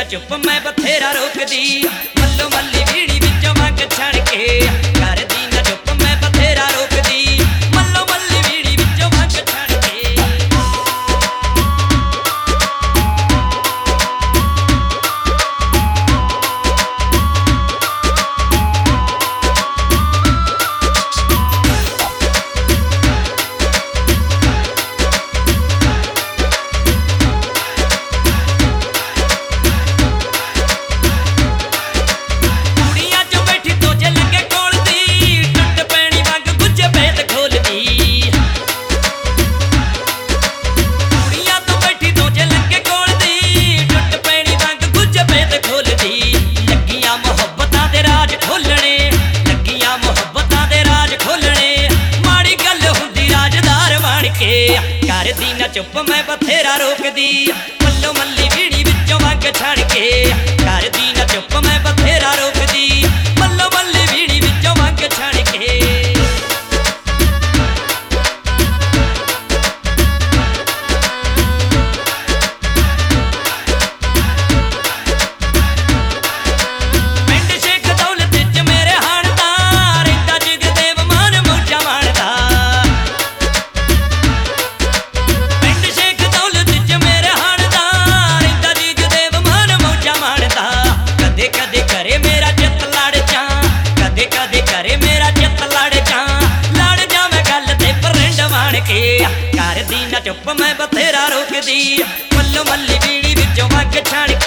चुप मैं बथेरा रोकदी मल्लो मल्ली बीड़ी विचों मंग छण के करदी ना चुप मैं बथेरा रोकदी मल्लो मल्ली बीड़ी विचों मंग छण के। करदी ना चुप मैं बथेरा रोकदी मल्लो मल्ली बीड़ी विचों मंग छण के करदी ना चुप मैं बथेरा रोकदी मल्लो मल्ली बीड़ी विचों मंग छण के। करदी ना चुप मैं बथेरा रोकदी मल्लो मल्ली बीड़ी विचों मंग छण